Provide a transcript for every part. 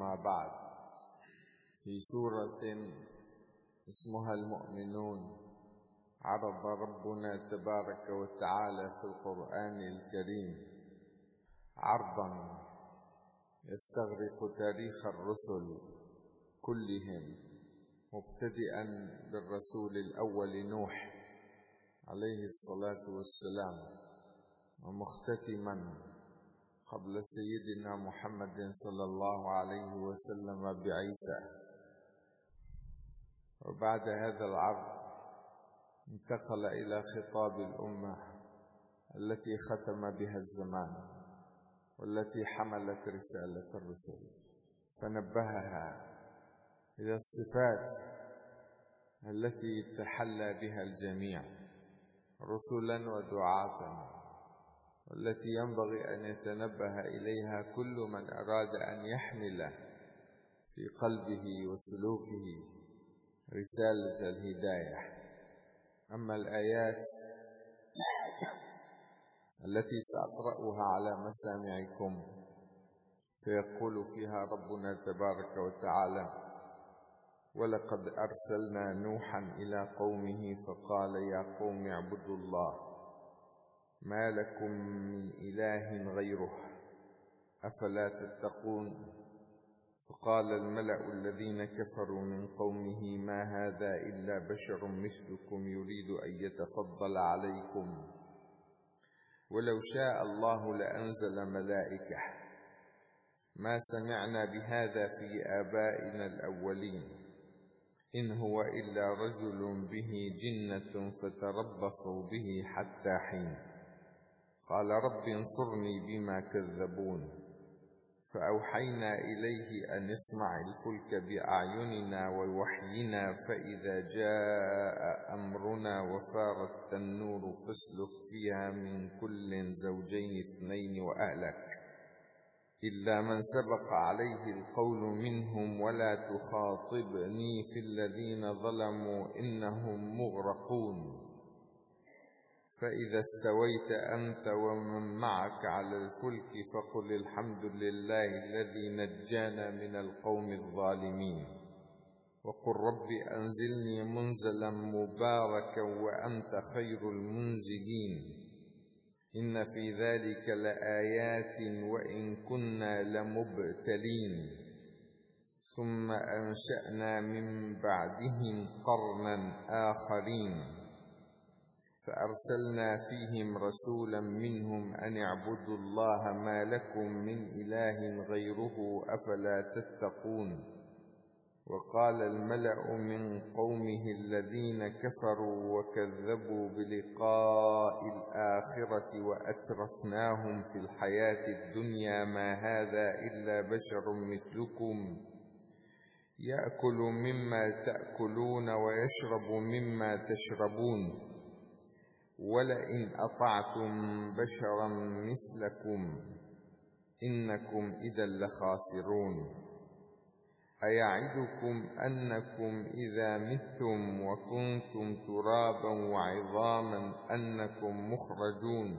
أما بعد. في سورة اسمها المؤمنون عرض ربنا تبارك وتعالى في القرآن الكريم عرضا يستغرق تاريخ الرسل كلهم، مبتدئا بالرسول الأول نوح عليه الصلاة والسلام، ومختتما قبل سيدنا محمد صلى الله عليه وسلم بعيسى. وبعد هذا العرض انتقل إلى خطاب الأمة التي ختم بها الزمان والتي حملت رسالة الرسل، فنبهها إلى الصفات التي تحلى بها الجميع رسلا ودعاة، والتي ينبغي أن يتنبه إليها كل من أراد أن يحمل في قلبه وسلوكه رسالة الهداية. أما الآيات التي سأقرأها على مسامعكم فيقول فيها ربنا تبارك وتعالى: ولقد أرسلنا نوحا إلى قومه فقال يا قوم اعبدوا الله ما لكم من إله غيره أفلا تتقون. فقال الملأ الذين كفروا من قومه ما هذا إلا بشر مثلكم يريد أن يتفضل عليكم ولو شاء الله لأنزل ملائكة ما سمعنا بهذا في آبائنا الأولين إن هو إلا رجل به جنة فتربصوا به حتى حين. قال رب انصرني بما كذبون. فأوحينا إليه أن اصنع الفلك بأعيننا ووحينا فإذا جاء أمرنا وفار التنور فاسلك فيها من كل زوجين اثنين وأهلك إلا من سبق عليه القول منهم ولا تخاطبني في الذين ظلموا إنهم مغرقون. فإذا استويت أنت ومن معك على الفلك فقل الحمد لله الذي نجانا من القوم الظالمين وقل رب أنزلني منزلا مباركا وأنت خير المنزلين إن في ذلك لآيات وإن كنا لمبتلين. ثم أنشأنا من بعدهم قرنا آخرين فأرسلنا فيهم رسولا منهم أن اعبدوا الله ما لكم من إله غيره أفلا تتقون. وقال الملأ من قومه الذين كفروا وكذبوا بلقاء الآخرة وأترفناهم في الحياة الدنيا ما هذا إلا بشر مثلكم يأكل مما تأكلون ويشرب مما تشربون ولئن أطعتم بشرا مثلكم إنكم إذا لخاسرون. أيعدكم أنكم إذا متم وكنتم ترابا وعظاما أنكم مخرجون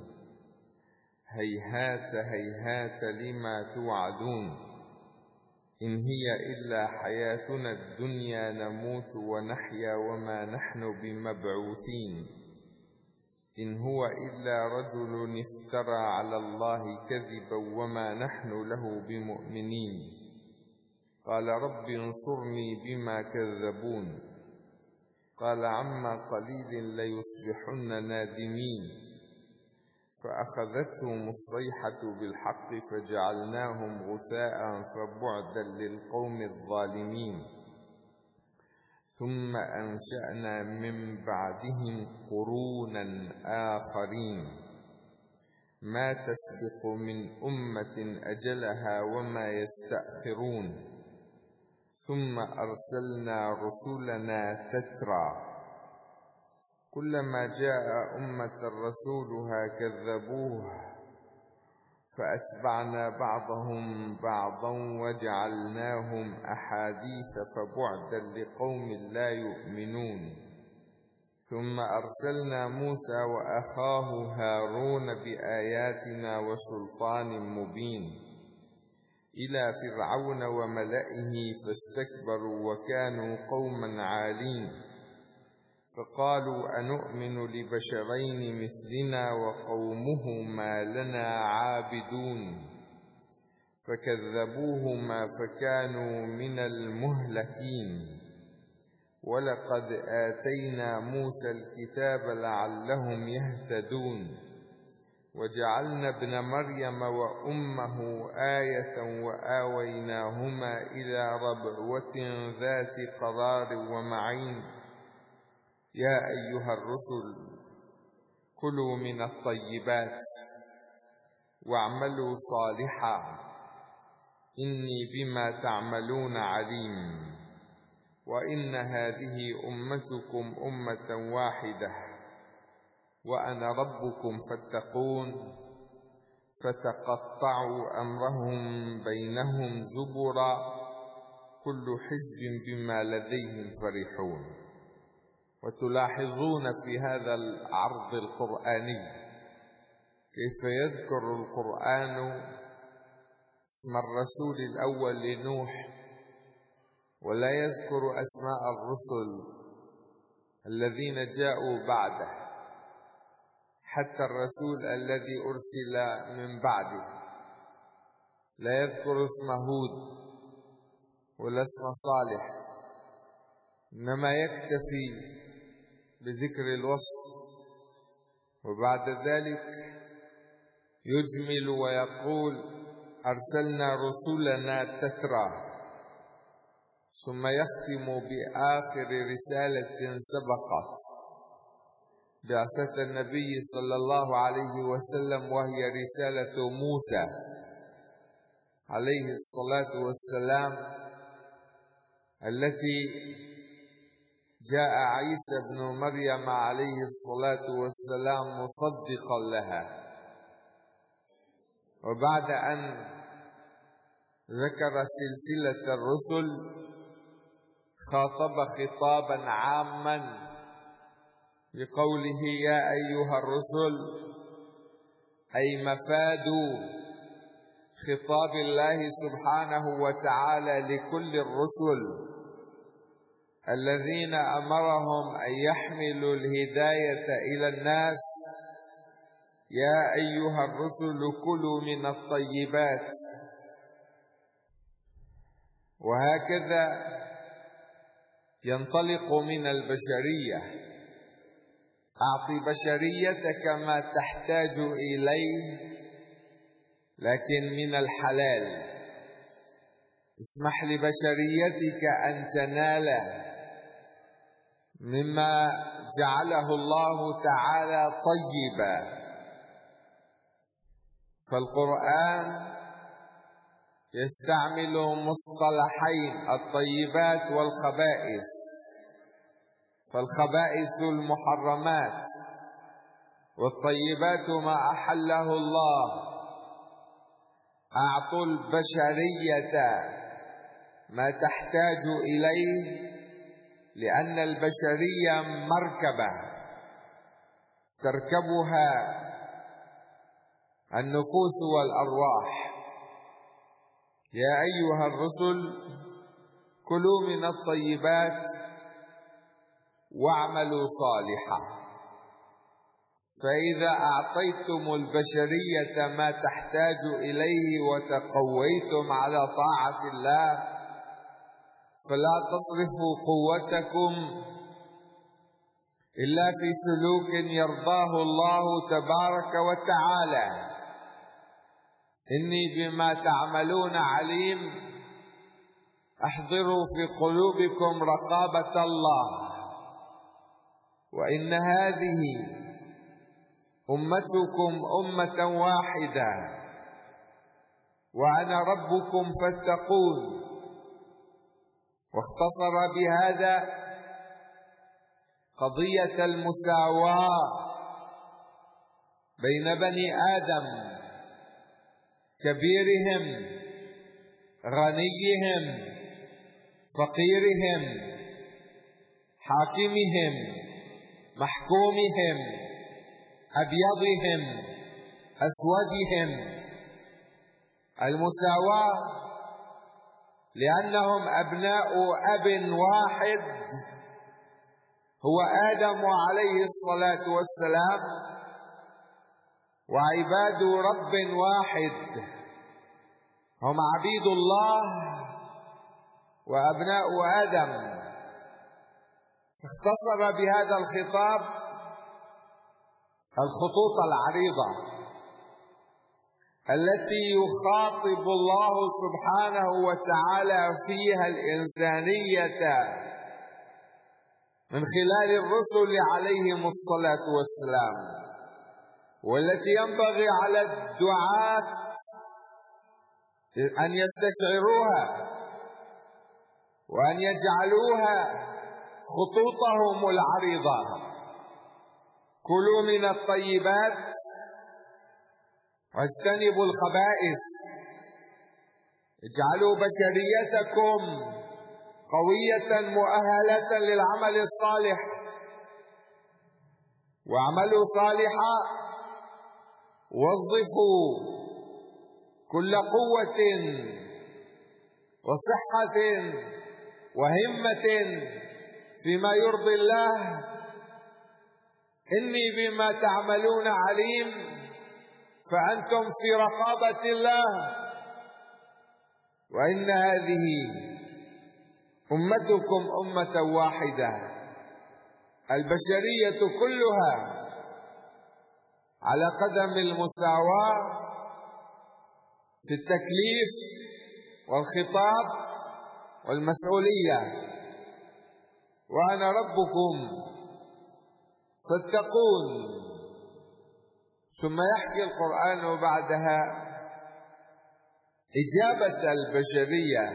هيهات هيهات لما توعدون إن هي إلا حياتنا الدنيا نموت ونحيا وما نحن بمبعوثين إن هو إلا رجل افترى على الله كذبا وما نحن له بمؤمنين. قال رب انصرني بما كذبون. قال عما قليل ليصبحن نادمين. فأخذتهم الصيحة بالحق فجعلناهم غثاء فبعدا للقوم الظالمين. ثم أنشأنا من بعدهم قرونا آخرين ما تسبق من أمة أجلها وما يستأخرون. ثم أرسلنا رسلنا تترى كلما جاء أمة رسولها كذبوه فأتبعنا بعضهم بعضا وجعلناهم أحاديث فبعدا لقوم لا يؤمنون. ثم أرسلنا موسى وأخاه هارون بآياتنا وسلطان مبين إلى فرعون وملئه فاستكبروا وكانوا قوما عالين فقالوا أنؤمن لبشرين مثلنا وقومهما لنا عابدون فكذبوهما فكانوا من المهلكين ولقد آتينا موسى الكتاب لعلهم يهتدون وجعلنا ابن مريم وأمه آية وآويناهما إلى ربوة ذات قرار ومعين يا أيها الرسل كلوا من الطيبات واعملوا صالحا إني بما تعملون عليم وإن هذه أمتكم أمة واحدة وأنا ربكم فاتقون فتقطعوا أمرهم بينهم زبرا كل حزب بما لديهم فرحون. وتلاحظون في هذا العرض القرآني كيف يذكر القرآن اسم الرسول الأول لنوح ولا يذكر أسماء الرسل الذين جاءوا بعده، حتى الرسول الذي أرسل من بعده لا يذكر اسم هود ولا اسم صالح، إنما يكتفي بذكر الوصف وبعد ذلك يجمل ويقول أرسلنا رسلنا تترى، ثم يختم بآخر رسالة سبقت بعثة النبي صلى الله عليه وسلم وهي رسالة موسى عليه الصلاة والسلام التي جاء عيسى بن مريم عليه الصلاة والسلام مصدقا لها. وبعد أن ذكر سلسلة الرسل خاطب خطابا عاما بقوله يا أيها الرسل، أي مفاد خطاب الله سبحانه وتعالى لكل الرسل الذين أمرهم أن يحملوا الهداية إلى الناس. يا أيها الرسل كلوا من الطيبات. وهكذا ينطلق من البشرية، أعط بشريتك ما تحتاج إليه لكن من الحلال، اسمح لبشريتك أن تنال مما جعله الله تعالى طيبا. فالقرآن يستعمل مصطلحين الطيبات والخبائث. فالخبائث المحرمات والطيبات ما أحله الله. أعطوا البشرية ما تحتاج إليه لأن البشرية مركبة تركبها النفوس والأرواح. يا أيها الرسل كلوا من الطيبات واعملوا صالحا. فإذا أعطيتم البشرية ما تحتاج إليه وتقويتم على طاعة الله فلا تصرفوا قوتكم إلا في سلوك يرضاه الله تبارك وتعالى. إني بما تعملون عليم. احضروا في قلوبكم رقابة الله، وإن هذه أمتكم أمة واحدة وأنا ربكم فاتقون. واختصر بهذا قضية المساواة بين بني آدم، كبيرهم غنيهم فقيرهم حاكمهم محكومهم أبيضهم أسودهم. المساواة لأنهم أبناء أب واحد هو آدم عليه الصلاة والسلام، وعباد رب واحد هم عبيد الله وأبناء آدم. فاختصر بهذا الخطاب الخطوط العريضة التي يخاطب الله سبحانه وتعالى فيها الإنسانية من خلال الرسل عليهم الصلاة والسلام، والتي ينبغي على الدعاة أن يستشعروها وأن يجعلوها خطوطهم العريضة. كلوا من الطيبات واجتنبوا الخبائث، اجعلوا بشريتكم قوية مؤهلة للعمل الصالح، واعملوا صالحا، وظفوا كل قوة وصحة وهمة فيما يرضي الله، إني بما تعملون عليم، فأنتم في رقابة الله. وإن هذه أمتكم أمة واحدة، البشرية كلها على قدم المساواة في التكليف والخطاب والمسؤولية، وأنا ربكم فاتقون. ثم يحكي القرآن بعدها إجابة البشرية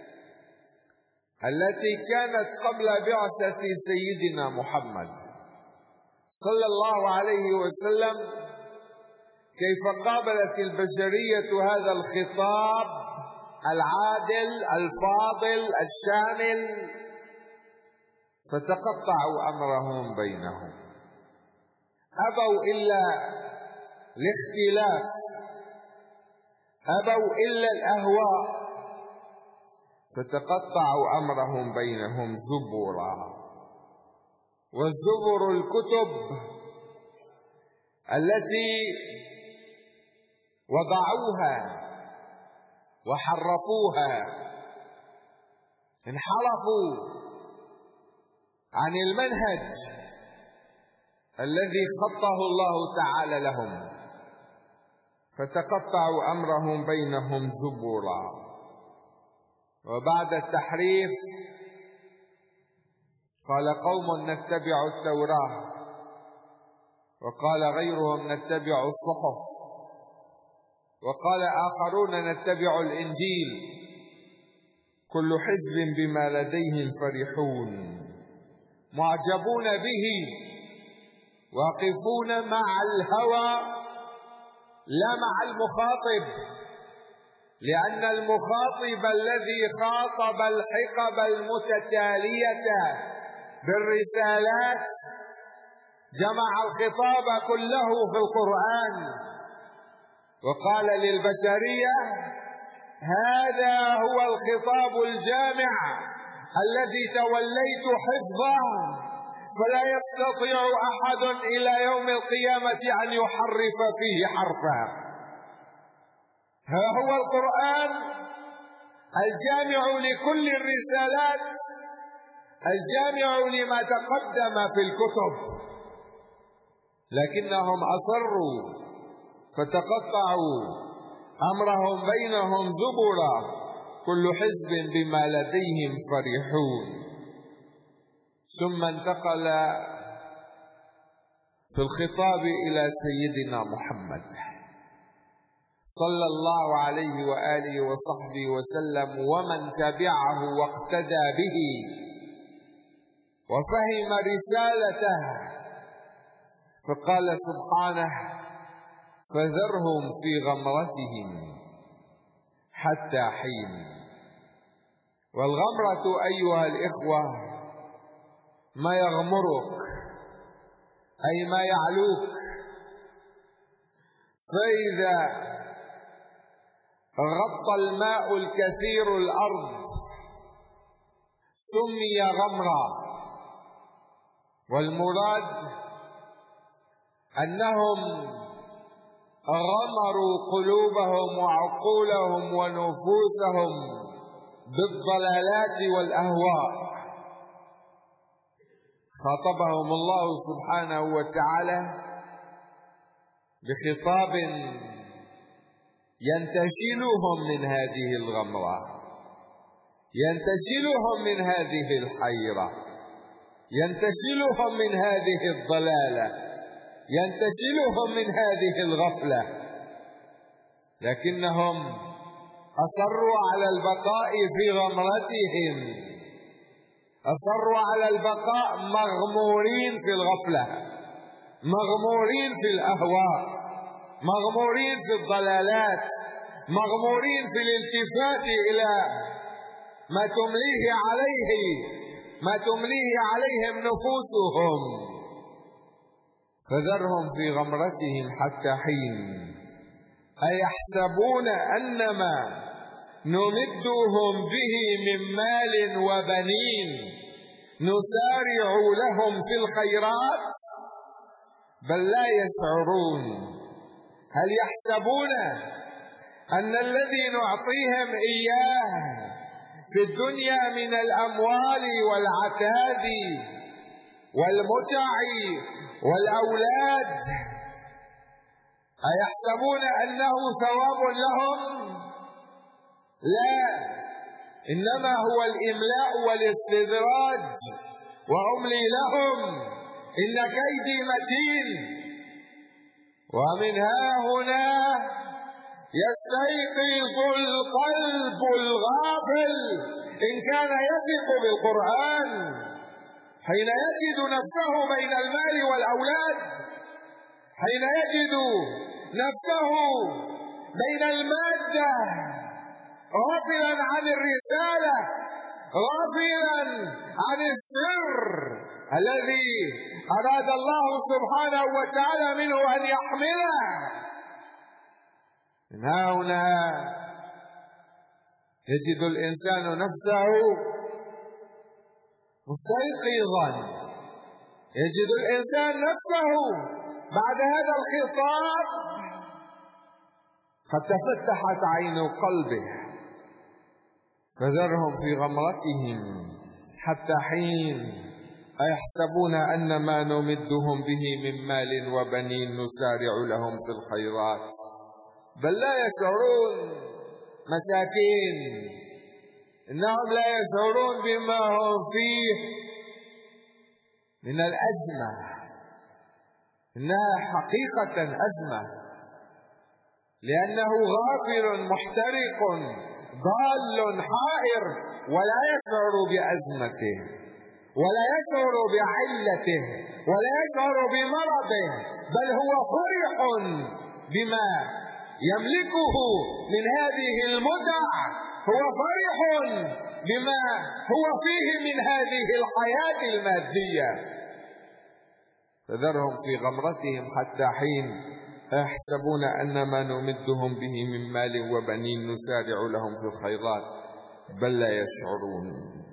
التي كانت قبل بعثة سيدنا محمد صلى الله عليه وسلم، كيف قابلت البشرية هذا الخطاب العادل الفاضل الشامل، فتقطعوا أمرهم بينهم، أبوا إلا الاختلاف، أبوا إلا الأهواء، فتقطعوا أمرهم بينهم زبرا. والزبر الكتب التي وضعوها وحرفوها، انحرفوا عن المنهج الذي خطه الله تعالى لهم، فتقطعوا أمرهم بينهم زبرا. وبعد التحريف قال قوم نتبع التوراة، وقال غيرهم نتبع الصحف، وقال آخرون نتبع الإنجيل، كل حزب بما لديهم فرحون، معجبون به، واقفون مع الهوى لا مع المخاطب، لأن المخاطب الذي خاطب الحقب المتتالية بالرسالات جمع الخطاب كله في القرآن، وقال للبشرية هذا هو الخطاب الجامع الذي توليت حفظه، فلا يستطيع أحد إلى يوم القيامة أن يحرف فيه حرفا. ها هو القرآن الجامع لكل الرسالات، الجامع لما تقدم في الكتب، لكنهم أصروا فتقطعوا أمرهم بينهم زبرا، كل حزب بما لديهم فرحون. ثم انتقل في الخطاب إلى سيدنا محمد صلى الله عليه وآله وصحبه وسلم ومن تبعه واقتدى به وفهم رسالته، فقال سبحانه فذرهم في غمرتهم حتى حين. والغمرة أيها الإخوة ما يغمرك أي ما يعلوك، فإذا غطى الماء الكثير الأرض سمي غمرا، والمراد أنهم غمروا قلوبهم وعقولهم ونفوسهم بالضلالات والأهواء. خاطبهم الله سبحانه وتعالى بخطاب ينتشلهم من هذه الغمرة، ينتشلهم من هذه الحيرة، ينتشلهم من هذه الضلالة، ينتشلهم من هذه الغفلة، لكنهم أصروا على البقاء في غمرتهم، أصروا على البقاء مغمورين في الغفلة، مغمورين في الأهواء، مغمورين في الضلالات، مغمورين في الالتفات إلى ما تمليه عليهم نفوسهم. فذرهم في غمرتهم حتى حين. أيحسبون أنما نمدهم به من مال وبنين نسارع لهم في الخيرات بل لا يشعرون. هل يحسبون أن الذي نعطيهم إياه في الدنيا من الأموال والعتاد والمتع والأولاد أيحسبون أنه ثواب لهم؟ لا، إنما هو الإملاء والاستدراج. وأملي لهم إن كيدي متين. ومن ها هنا يستيقظ القلب الغافل إن كان يثق بالقرآن حين يجد نفسه بين المال والأولاد، حين يجد نفسه بين المادة، غافلا عن الرسالة، غافلا عن السر الذي أراد الله سبحانه وتعالى منه أن يحمله. من هنا يجد الإنسان نفسه مستيقظا، يجد الإنسان نفسه بعد هذا الخطاب قد تفتحت عين قلبه. فذرهم في غمرتهم حتى حين. أيحسبون أن ما نمدهم به من مال وبنين نسارع لهم في الخيرات بل لا يشعرون. مساكين، إنهم لا يشعرون بما هم فيه من الأزمة. إنها حقيقة أزمة، لأنه غافل محترق ضال حائر ولا يشعر بأزمته ولا يشعر بعلته ولا يشعر بمرضه، بل هو فرح بما يملكه من هذه المتع، هو فرح بما هو فيه من هذه الحياة المادية. فذرهم في غمرتهم حتى حين. أيحسبون أن ما نمدهم به من مال وبنين نسارع لهم في الخيرات بل لا يشعرون.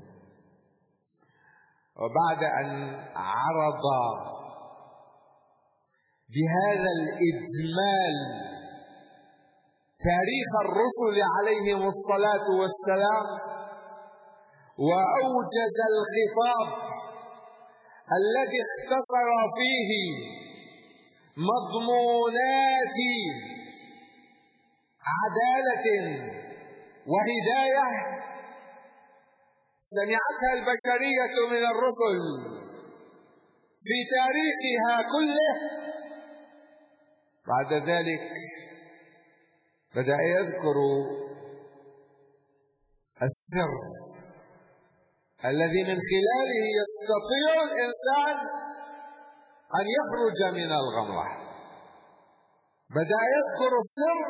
وبعد أن عرض بهذا الإجمال تاريخ الرسل عليهم الصلاة والسلام وأوجز الخطاب الذي اختصر فيه مضمونات عدالة وهداية سمعتها البشرية من الرسل في تاريخها كله، بعد ذلك بدأ يذكر السر الذي من خلاله يستطيع الإنسان أن يخرج من الغمرة. بدأ يذكر السر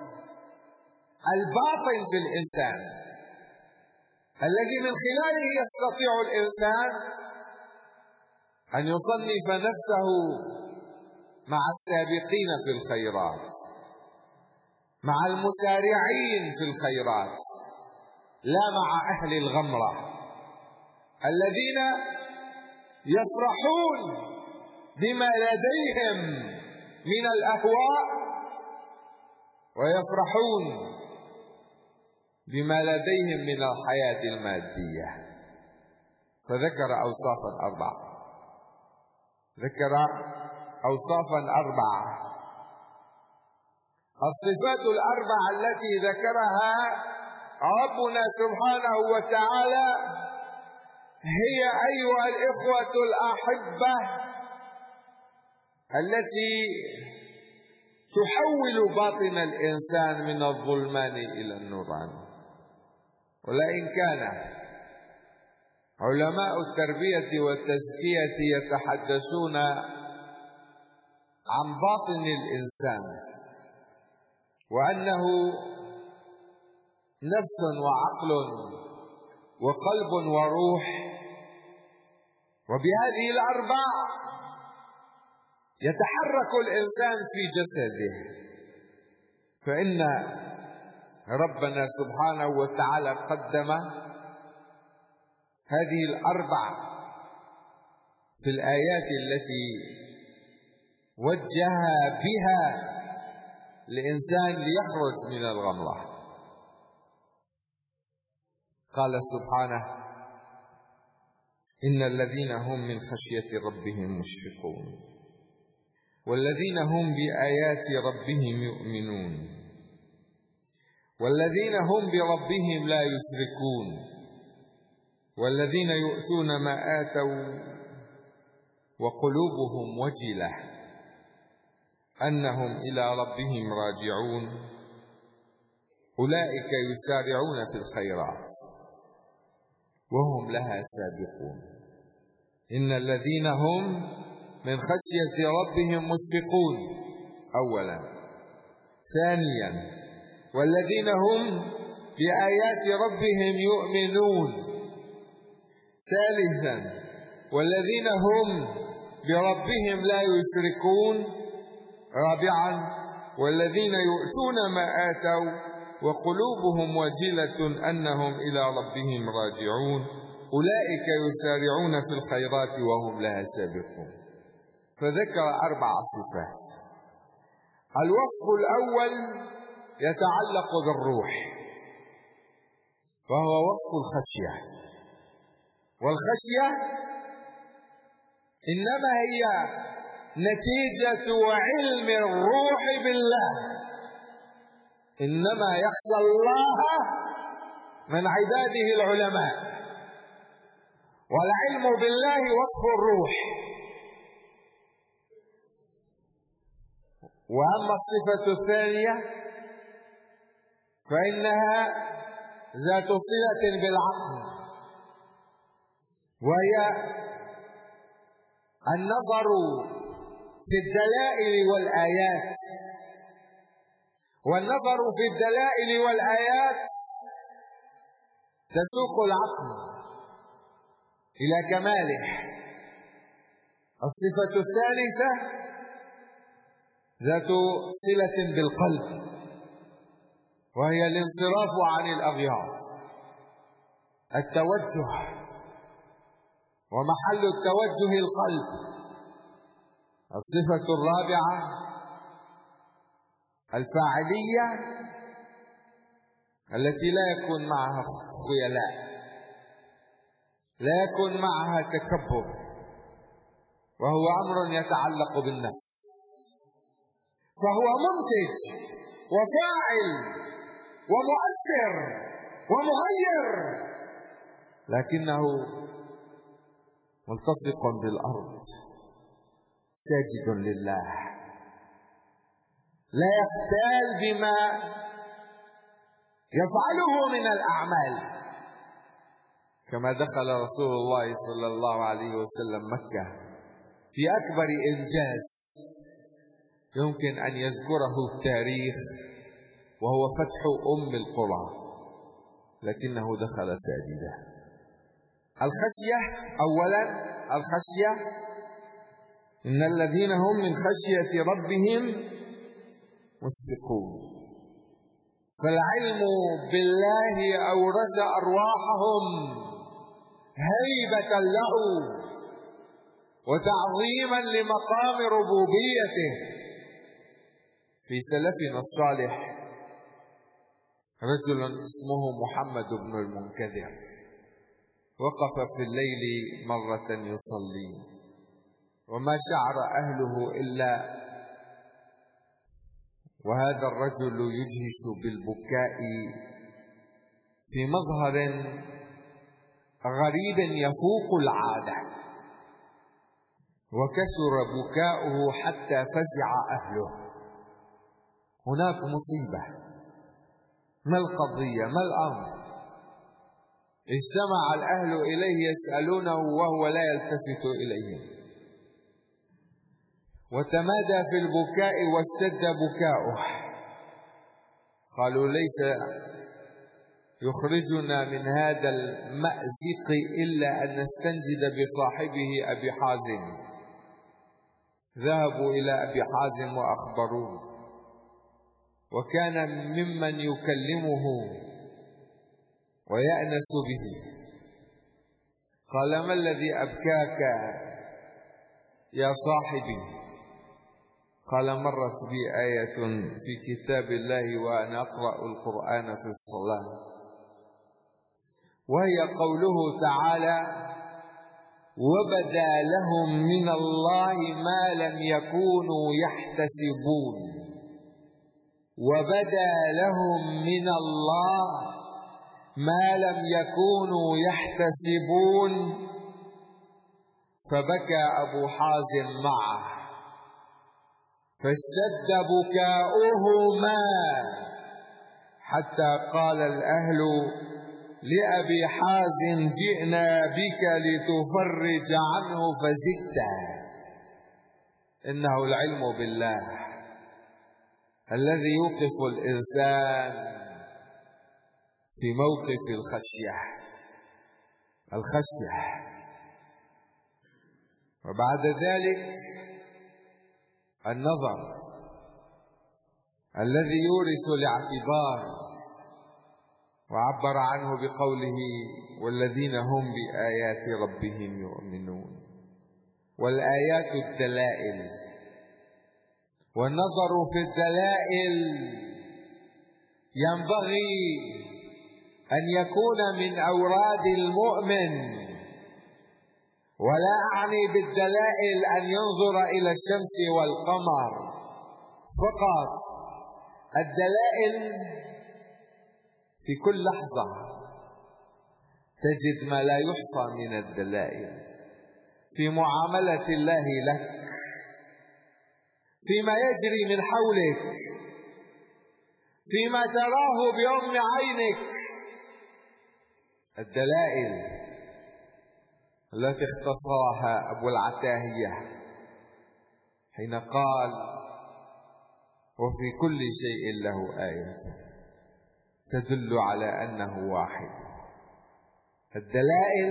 الباطن في الإنسان الذي من خلاله يستطيع الإنسان أن يصنف نفسه مع السابقين في الخيرات، مع المسارعين في الخيرات، لا مع أهل الغمرة الذين يفرحون بما لديهم من الأهواء ويفرحون بما لديهم من الحياة المادية. فذكر أوصافا أربعة. الصفات الأربعة التي ذكرها ربنا سبحانه وتعالى هي أيها الإخوة الأحبة التي تحول باطن الإنسان من الظلمان إلى النوران. ولئن كان علماء التربية والتزكية يتحدثون عن باطن الإنسان وأنه نفس وعقل وقلب وروح، وبهذه الأربع يتحرك الإنسان في جسده، فإن ربنا سبحانه وتعالى قدم هذه الأربع في الآيات التي وجه بها الإنسان ليخرج من الغمرة. قال سبحانه: إن الذين هم من خشية ربهم مشفقون والذين هم بآيات ربهم يؤمنون والذين هم بربهم لا يشركون والذين يؤتون ما آتوا وقلوبهم وجلة أنهم إلى ربهم راجعون أولئك يسارعون في الخيرات وهم لها سابقون. إن الذين هم من خشية ربهم مشفقون أولا. ثانيا: والذين هم بآيات ربهم يؤمنون. ثالثا: والذين هم بربهم لا يشركون. رابعا: والذين يؤتون ما آتوا وقلوبهم وجلة أنهم إلى ربهم راجعون أولئك يسارعون في الخيرات وهم لها سابقون. فذكر 4 صفات. الوصف الأول يتعلق بالروح، وهو وصف الخشية. والخشية إنما هي نتيجة علم الروح بالله. إنما يخشى الله من عباده العلماء، والعلم بالله وصف الروح. وأما الصفة الثانية فإنها ذات صلة بالعقل، وهي النظر في الدلائل والآيات. والنظر في الدلائل والآيات تسوق العقل إلى كماله. الصفة الثالثة ذات صلة بالقلب، وهي الانصراف عن الأغيار، التوجه، ومحل التوجه القلب. الصفة الرابعة الفاعلية التي لا يكون معها خيلاء، لا يكون معها تكبر، وهو أمر يتعلق بالنفس، فهو منتج وفاعل ومؤثر ومغير، لكنه ملتصق بالأرض ساجد لله، لا يختال بما يفعله من الأعمال. كما دخل رسول الله صلى الله عليه وسلم مكة في أكبر إنجاز يمكن أن يذكره التاريخ، وهو فتح أم القرى، لكنه دخل ساجدا. الخشية أولا، الخشية إن الذين هم من خشية ربهم مشفقون. فالعلم بالله أورث أرواحهم هيبة له وتعظيما لمقام ربوبيته. في سلفنا الصالح رجل اسمه محمد بن المنكدر وقف في الليل مرة يصلي، وما شعر أهله إلا وهذا الرجل يجهش بالبكاء في مظهر غريب يفوق العادة، وكثر بكاؤه حتى فزع أهله. هناك مصيبة، ما القضية؟ ما الأمر؟ اجتمع الأهل إليه يسألونه وهو لا يلتفت إليهم، وتمادى في البكاء واشتد بكاؤه. قالوا ليس يخرجنا من هذا المأزق إلا أن نستنجد بصاحبه أبي حازم. ذهبوا إلى أبي حازم وأخبروه، وكان ممن يكلمه ويأنس به. قال: ما الذي أبكاك يا صاحبي؟ قال: مرت بي آية في كتاب الله وأنا أقرأ القرآن في الصلاة، وهي قوله تعالى: وبدا لهم من الله ما لم يكونوا يحتسبون. وبدا لهم من الله ما لم يكونوا يحتسبون. فبكى أبو حازم معه، فاشتد بكاؤهما حتى قال الأهل لأبي حازم: جئنا بك لتفرج عنه فزدت. إنه العلم بالله الذي يوقف الإنسان في موقف الخشية. وبعد ذلك النظر الذي يورث الاعتبار، وعبر عنه بقوله: والذين هم بآيات ربهم يؤمنون. والآيات الدلائل، والنظر في الدلائل ينبغي أن يكون من أوراد المؤمن، ولا أعني بالدلائل أن ينظر إلى الشمس والقمر فقط. الدلائل في كل لحظة تجد ما لا يحصى من الدلائل في معاملة الله لك، فيما يجري من حولك، فيما تراه بأم عينك. الدلائل التي اختصرها أبو العتاهية حين قال: وفي كل شيء له آية تدل على أنه واحد. الدلائل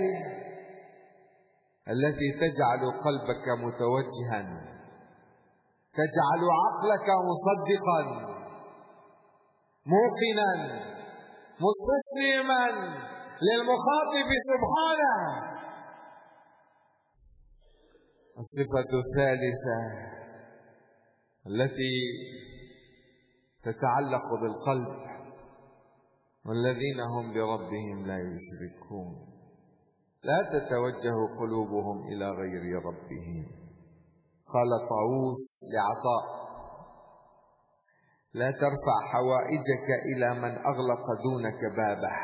التي تجعل قلبك متوجها، تجعل عقلك مصدقا موقنا مستسلما للمخاطب سبحانه. الصفة الثالثة التي تتعلق بالقلب: والذين هم بربهم لا يشركون. لا تتوجه قلوبهم إلى غير ربهم. قال طاووس لعطاء: لا ترفع حوائجك إلى من أغلق دونك بابه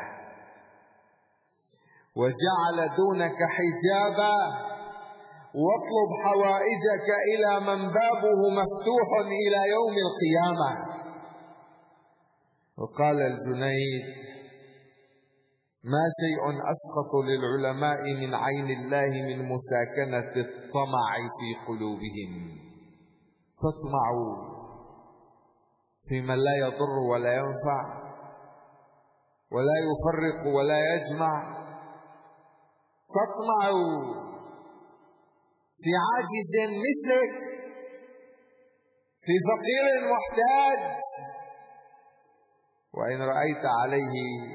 وجعل دونك حجابا، واطلب حوائجك إلى من بابه مفتوح إلى يوم القيامة. وقال الجنيد: ما شيء أسقط للعلماء من عين الله من مساكنة الطمع في قلوبهم. تطمعوا في من لا يضر ولا ينفع ولا يفرق ولا يجمع. تطمعوا في عاجز مثلك، في فقير محتاج، وإن رأيت عليه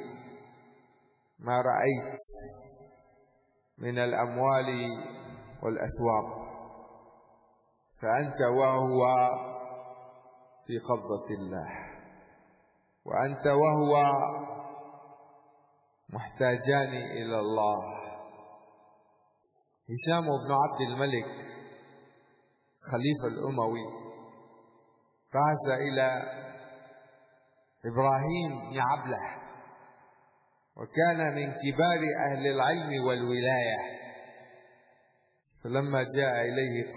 ما رأيت من الأموال والأثواب فأنت وهو في قبضة الله، وأنت وهو محتاجان إلى الله. هشام بن عبد الملك خليفة الأموي بعث إلى إبراهيم بن عبلة، وكان من كبار أهل العلم والولاية، فلما جاء إليه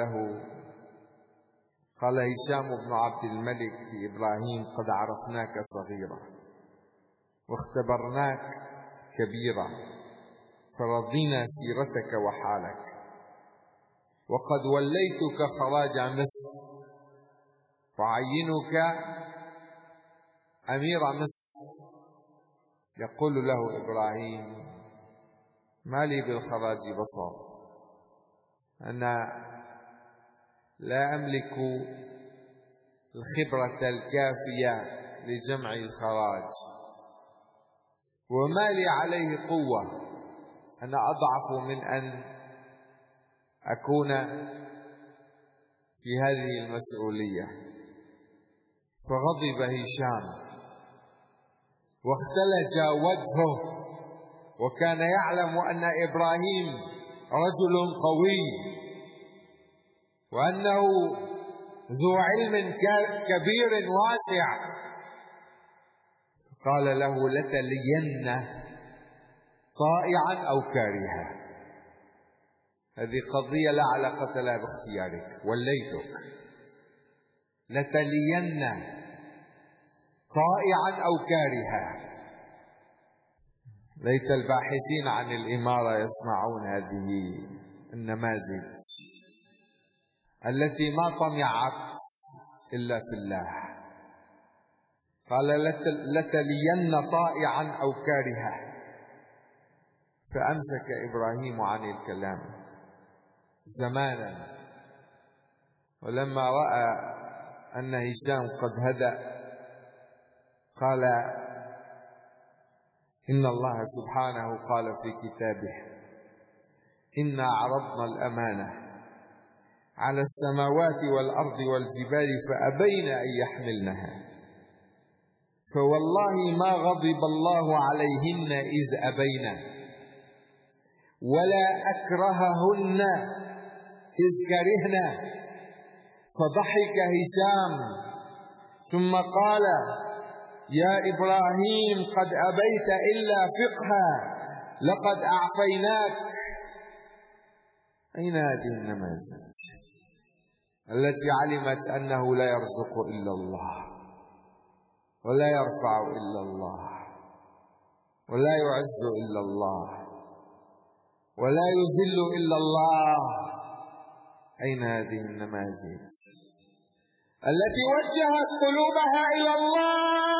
قال هشام بن عبد الملك لإبراهيم: قد عرفناك صغيرا واختبرناك كبيرا، فرضينا سيرتك وحالك، وقد وليتك خراج مصر وعينك أمير مصر. يقول له إبراهيم: ما لي بالخراج بصر، أنا لا أملك الخبرة الكافية لجمع الخراج، وما لي عليه قوة، أنا أضعف من أن أكون في هذه المسؤولية. فغضب هشام واختلج وجهه، وكان يعلم أن إبراهيم رجل قوي وأنه ذو علم كبير واسع. قال له: لتلين طائعا أو كارها. هذه قضية لا علاقة لها باختيارك، وليتك. لتلين طائعا أو كارها. ليت الباحثين عن الإمارة يسمعون هذه النماذج التي ما طمعت إلا في الله. قال: لتلين طائعا أو كارها. فأمسك إبراهيم عن الكلام زمانا، ولما رأى أن هشام قد هدأ قال: إن الله سبحانه قال في كتابه: إنا عرضنا الأمانة على السماوات والأرض والجبال فأبين أن يحملنها، فوالله ما غضب الله عليهن إذ أبين، ولا أكرههن إذ كرهن. فضحك هشام ثم قال: يا إبراهيم قد أبيت إلا فقها، لقد أعفيناك. أين هذه النماذج التي علمت أنه لا يرزق إلا الله، ولا يرفع إلا الله، ولا يعز إلا الله، ولا يذل إلا الله؟ أين هذه النماذج التي وجهت قلوبها إلى الله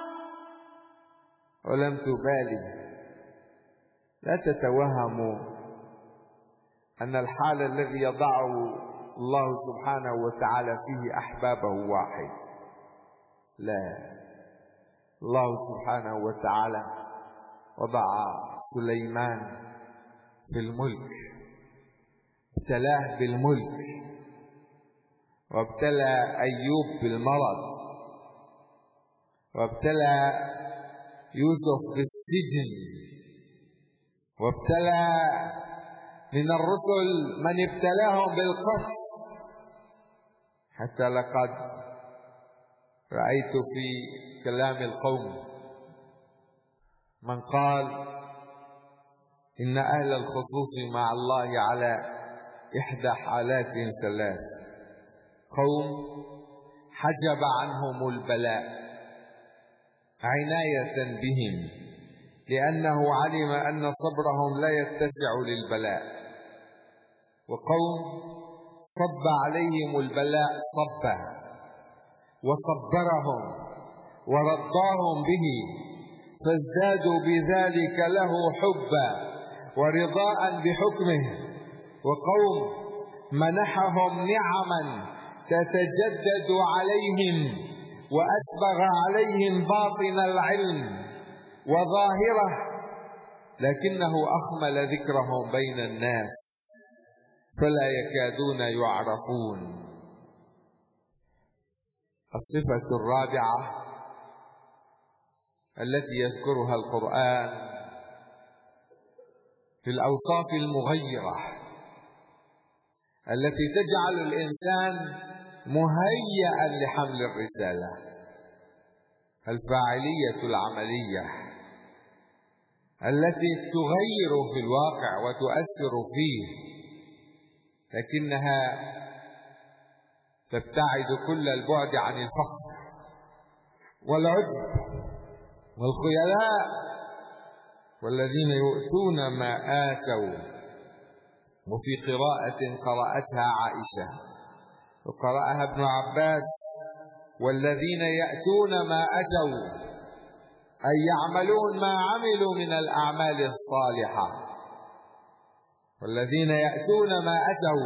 ولم تبالي؟ لا تتوهموا أن الحال الذي يضعه الله سبحانه وتعالى فيه أحبابه واحد. لا، الله سبحانه وتعالى وضع سليمان في الملك، ابتلاه بالملك، وابتلى أيوب بالمرض، وابتلى يوسف بالسجن، وابتلى من الرسل من ابتلاهم بالقتل. حتى لقد رأيت في كلام القوم من قال إن أهل الخصوص مع الله على 1 حالات 3: قوم حجب عنهم البلاء عناية بهم لأنه علم أن صبرهم لا يتسع للبلاء، وقوم صب عليهم البلاء صبا وصبرهم ورضاهم به فازدادوا بذلك له حبا ورضاء بحكمه، وقوم منحهم نعما تتجدد عليهم وأسبغ عليهم باطن العلم وظاهره، لكنه أخمل ذكرهم بين الناس فلا يكادون يعرفون. الصفة الرابعة التي يذكرها القرآن في الأوصاف المغيرة التي تجعل الإنسان مهيئا لحمل الرسالة: الفاعلية العملية التي تغير في الواقع وتؤثر فيه، لكنها تبتعد كل البعد عن الفخر والعجب والخيلاء، والذين يؤتون ما آتوا. وفي قراءة قرأتها عائشة وقرأها ابن عباس: والذين يأتون ما أتوا، أي يعملون ما عملوا من الأعمال الصالحة. والذين يأتون ما أتوا،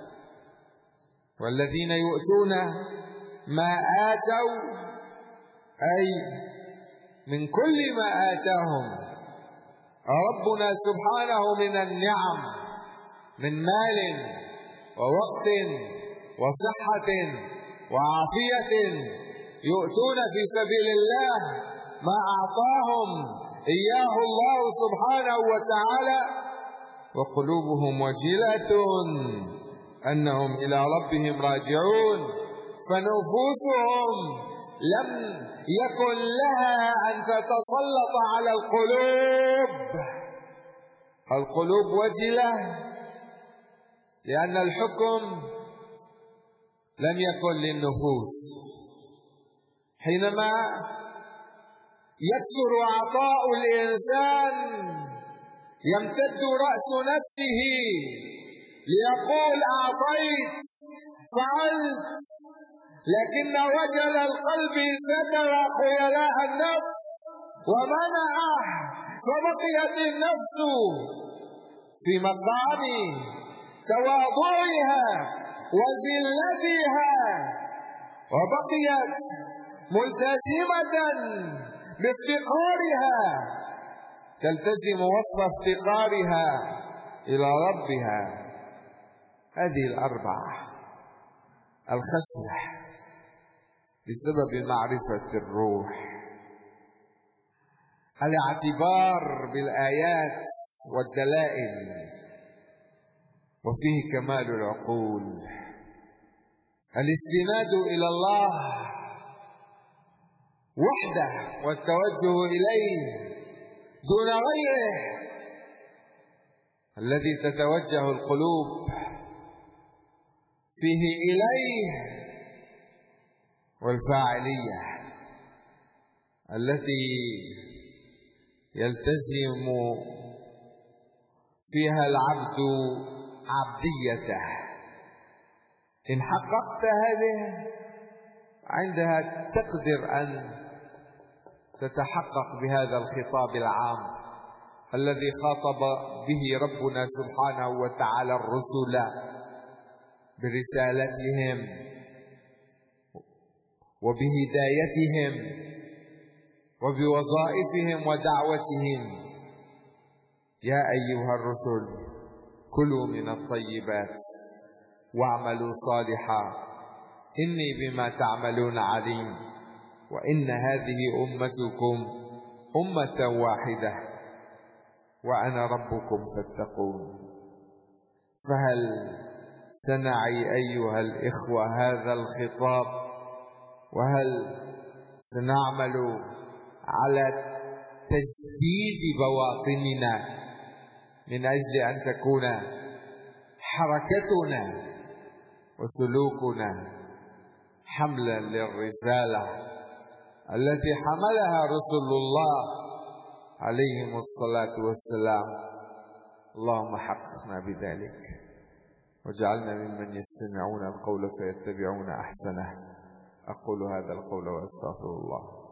والذين يؤتون ما آتوا أي من كل ما آتاهم ربنا سبحانه من النعم، من مال ووقت وصحة وعافية، يؤتون في سبيل الله ما أعطاهم إياه الله سبحانه وتعالى، وقلوبهم وجلة أنهم إلى ربهم راجعون. فنفوسهم لم يكن لها أن تتسلط على القلوب. القلوب وجلة لأن الحكم لم يكن للنفوس. حينما يكثر عطاء الإنسان يمتد رأس نفسه ليقول أعطيت فعلت، لكن وجل القلب ستر خيلاء النفس ومنعه، فبقيت النفس في مقام تواضعها وذلتها، وبقيت ملتزمة بافتقارها، تلتزم وصف افتقارها إلى ربها. هذه الأربعة: الخشية بسبب معرفة الروح، الاعتبار بالآيات والدلائل وفيه كمال العقول، الاستناد إلى الله وحده والتوجه إليه دون غيره، الذي تتوجه القلوب فيه إليه، والفاعلية التي يلتزم فيها العبد عبديته. إن حققت هذه عندها تقدر أن تتحقق بهذا الخطاب العام الذي خاطب به ربنا سبحانه وتعالى الرسل برسالتهم وبهدايتهم وبوظائفهم ودعوتهم: يا أيها الرسل كلوا من الطيبات واعملوا صالحا إني بما تعملون عليم، وإن هذه أمتكم أمة واحدة وأنا ربكم فاتقون. فهل سنعي أيها الإخوة هذا الخطاب؟ وهل سنعمل على تجديد بواطننا من أجل أن تكون حركتنا وسلوكنا حملا للرسالة التي حملها رسل الله عليهم الصلاة والسلام؟ اللهم حققنا بذلك واجعلنا ممن يستمعون القول فيتبعون أحسنه. أقول هذا القول وأستغفر الله.